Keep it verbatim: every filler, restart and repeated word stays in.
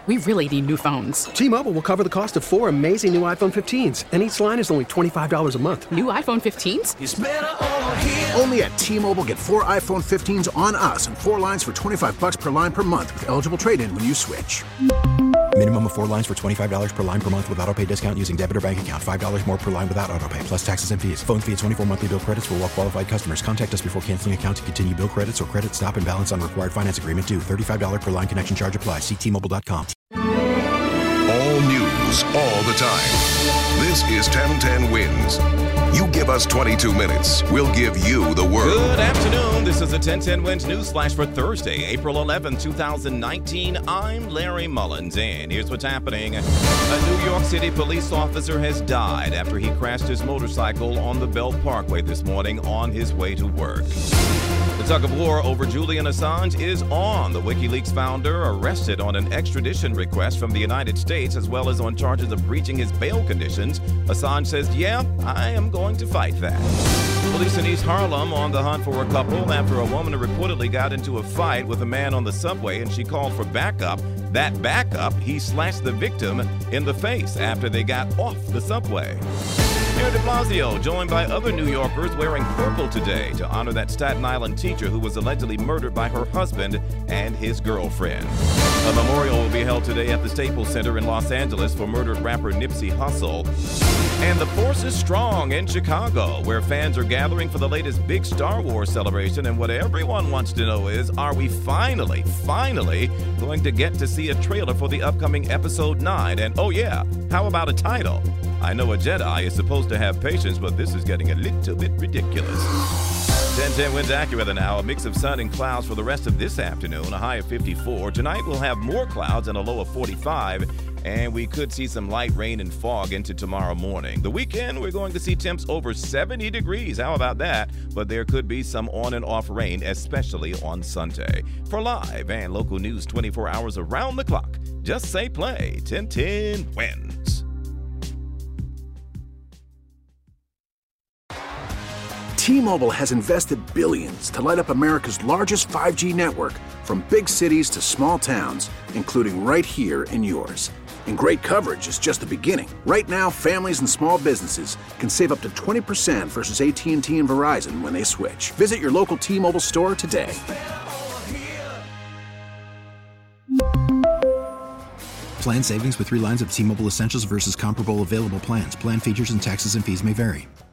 We really need new phones. T-Mobile will cover the cost of four amazing new iPhone fifteens, and each line is only twenty-five dollars a month. New iPhone fifteens? It's better over here. Only at T-Mobile, get four iPhone fifteens on us and four lines for twenty-five dollars per line per month with eligible trade-in when you switch. Minimum of four lines for twenty-five dollars per line per month with autopay discount using debit or bank account. five dollars more per line without autopay, plus taxes and fees. Phone fee at twenty-four monthly bill credits for well-qualified customers. Contact us before canceling account to continue bill credits or credit stop and balance on required finance agreement due. thirty-five dollars per line connection charge applies. See T Mobile dot com. All news, all the time. This is ten ten Wins. You give us twenty-two minutes, we'll give you the world. Good afternoon. This is the ten ten Wins News Flash for Thursday, April eleventh, twenty nineteen. I'm Larry Mullins, and here's what's happening. A New York City police officer has died after he crashed his motorcycle on the Belt Parkway this morning on his way to work. The tug of war over Julian Assange is on. The WikiLeaks founder arrested on an extradition request from the United States, as well as on charges of breaching his bail conditions. Assange says, yeah, I am going to fight that. Police in East Harlem on the hunt for a couple after a woman reportedly got into a fight with a man on the subway and she called for backup. That backup, he slashed the victim in the face after they got off the subway. Mayor de Blasio joined by other New Yorkers wearing purple today to honor that Staten Island teacher who was allegedly murdered by her husband and his girlfriend. A memorial will be held today at the Staples Center in Los Angeles for murdered rapper Nipsey Hussle. And the force is strong in Chicago, where fans are gathering for the latest big Star Wars celebration. And what everyone wants to know is, are we finally, finally going to get to see a trailer for the upcoming Episode nine? And oh yeah, how about a title? I know a Jedi is supposed to have patience, but this is getting a little bit ridiculous. ten ten Wins Acura now. A mix of sun and clouds for the rest of this afternoon. A high of fifty-four. Tonight we'll have more clouds and a low of forty-five. And we could see some light rain and fog into tomorrow morning. The weekend, we're going to see temps over seventy degrees. How about that? But there could be some on and off rain, especially on Sunday. For live and local news twenty-four hours around the clock, just say play. ten ten Wins. T-Mobile has invested billions to light up America's largest five G network, from big cities to small towns, including right here in yours. And great coverage is just the beginning. Right now, families and small businesses can save up to twenty percent versus A T and T and Verizon when they switch. Visit your local T-Mobile store today. Plan savings with three lines of T-Mobile Essentials versus comparable available plans. Plan features and taxes and fees may vary.